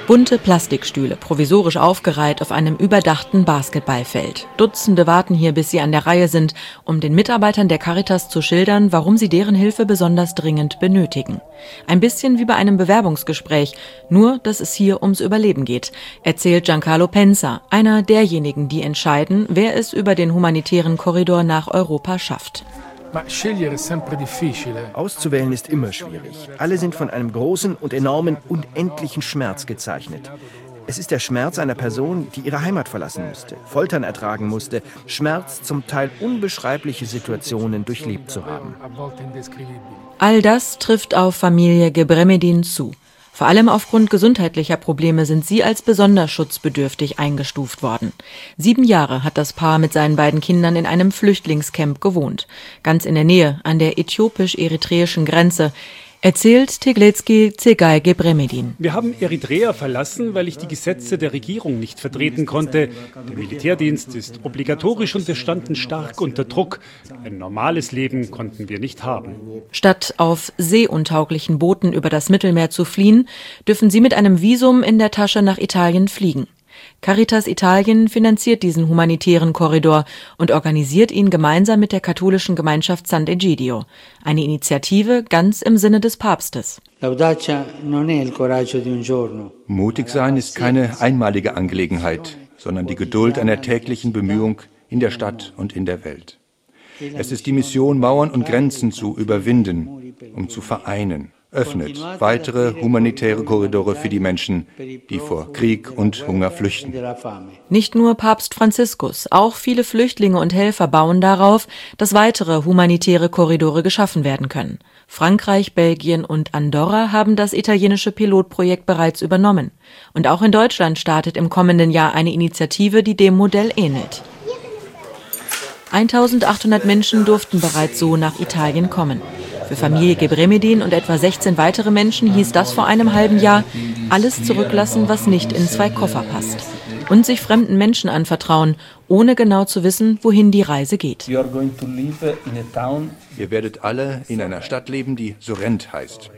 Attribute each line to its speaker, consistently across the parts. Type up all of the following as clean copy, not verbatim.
Speaker 1: Bunte Plastikstühle, provisorisch aufgereiht auf einem überdachten Basketballfeld. Dutzende warten hier, bis sie an der Reihe sind, um den Mitarbeitern der Caritas zu schildern, warum sie deren Hilfe besonders dringend benötigen. Ein bisschen wie bei einem Bewerbungsgespräch, nur dass es hier ums Überleben geht, erzählt Giancarlo Pensa, einer derjenigen, die entscheiden, wer es über den humanitären Korridor nach Europa schafft.
Speaker 2: Auszuwählen ist immer schwierig. Alle sind von einem großen und enormen, unendlichen Schmerz gezeichnet. Es ist der Schmerz einer Person, die ihre Heimat verlassen musste, Foltern ertragen musste, Schmerz, zum Teil unbeschreibliche Situationen durchlebt zu haben.
Speaker 1: All das trifft auf Familie Gebremedin zu. Vor allem aufgrund gesundheitlicher Probleme sind sie als besonders schutzbedürftig eingestuft worden. 7 Jahre hat das Paar mit seinen beiden Kindern in einem Flüchtlingscamp gewohnt, ganz in der Nähe an der äthiopisch-eritreischen Grenze, erzählt Tegletski Tsegay Gebremedin.
Speaker 3: Wir haben Eritrea verlassen, weil ich die Gesetze der Regierung nicht vertreten konnte. Der Militärdienst ist obligatorisch und wir standen stark unter Druck. Ein normales Leben konnten wir nicht haben.
Speaker 1: Statt auf seeuntauglichen Booten über das Mittelmeer zu fliehen, dürfen sie mit einem Visum in der Tasche nach Italien fliegen. Caritas Italien finanziert diesen humanitären Korridor und organisiert ihn gemeinsam mit der katholischen Gemeinschaft Sant'Egidio. Eine Initiative ganz im Sinne des Papstes.
Speaker 4: Mutig sein ist keine einmalige Angelegenheit, sondern die Geduld einer täglichen Bemühung in der Stadt und in der Welt. Es ist die Mission, Mauern und Grenzen zu überwinden, um zu vereinen. Öffnet weitere humanitäre Korridore für die Menschen, die vor Krieg und Hunger flüchten.
Speaker 1: Nicht nur Papst Franziskus, auch viele Flüchtlinge und Helfer bauen darauf, dass weitere humanitäre Korridore geschaffen werden können. Frankreich, Belgien und Andorra haben das italienische Pilotprojekt bereits übernommen. Und auch in Deutschland startet im kommenden Jahr eine Initiative, die dem Modell ähnelt. 1800 Menschen durften bereits so nach Italien kommen. Für Familie Gebremedin und etwa 16 weitere Menschen hieß das vor einem halben Jahr, alles zurücklassen, was nicht in 2 Koffer passt. Und sich fremden Menschen anvertrauen, ohne genau zu wissen, wohin die Reise geht.
Speaker 4: Ihr werdet alle in einer Stadt leben, die Sorrent heißt.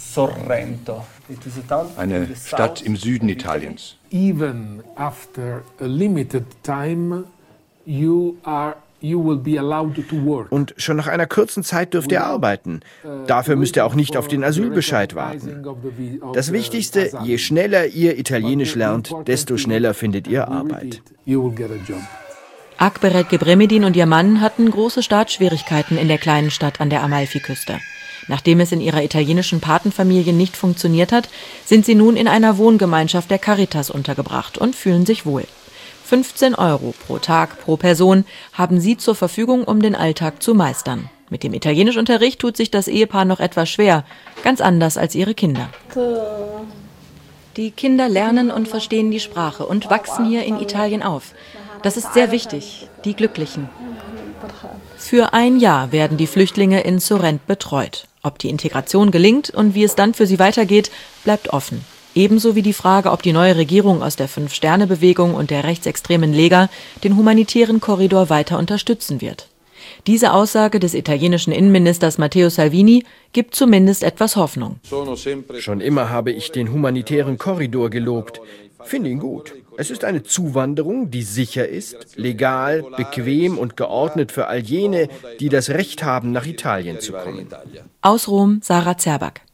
Speaker 4: Eine Stadt im Süden Italiens.
Speaker 5: Even after a limited time, you will be allowed to work.
Speaker 2: Und schon nach einer kurzen Zeit dürft ihr arbeiten. Dafür müsst ihr auch nicht auf den Asylbescheid warten. Das Wichtigste, je schneller ihr Italienisch lernt, desto schneller findet ihr Arbeit.
Speaker 1: Akberet Gebremedin und ihr Mann hatten große Startschwierigkeiten in der kleinen Stadt an der Amalfiküste. Nachdem es in ihrer italienischen Patenfamilie nicht funktioniert hat, sind sie nun in einer Wohngemeinschaft der Caritas untergebracht und fühlen sich wohl. 15 € pro Tag, pro Person haben sie zur Verfügung, um den Alltag zu meistern. Mit dem Italienischunterricht tut sich das Ehepaar noch etwas schwer, ganz anders als ihre Kinder. Die Kinder lernen und verstehen die Sprache und wachsen hier in Italien auf. Das ist sehr wichtig, die Glücklichen. Für 1 Jahr werden die Flüchtlinge in Sorrent betreut. Ob die Integration gelingt und wie es dann für sie weitergeht, bleibt offen. Ebenso wie die Frage, ob die neue Regierung aus der 5-Sterne-Bewegung und der rechtsextremen Lega den humanitären Korridor weiter unterstützen wird. Diese Aussage des italienischen Innenministers Matteo Salvini gibt zumindest etwas Hoffnung.
Speaker 2: Schon immer habe ich den humanitären Korridor gelobt. Finde ihn gut. Es ist eine Zuwanderung, die sicher ist, legal, bequem und geordnet für all jene, die das Recht haben, nach Italien zu kommen.
Speaker 1: Aus Rom, Sarah Zerback.